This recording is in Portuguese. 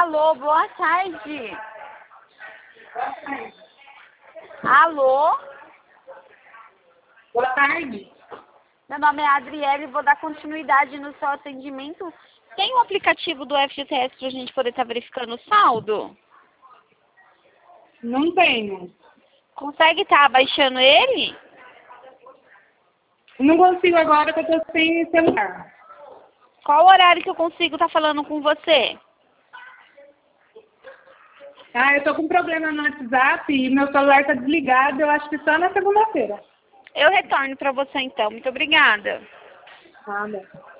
Alô, boa tarde. Alô? Boa tarde. Meu nome é Adriele e vou dar continuidade no seu atendimento. Tem um aplicativo do FGTS para a gente poder estar verificando o saldo? Não tenho. Consegue estar baixando ele? Não consigo agora que eu tô sem celular. Qual horário que eu consigo estar falando com você? Eu tô com problema no WhatsApp e meu celular tá desligado, eu acho que só na segunda-feira. Eu retorno para você então. Muito obrigada. Nada.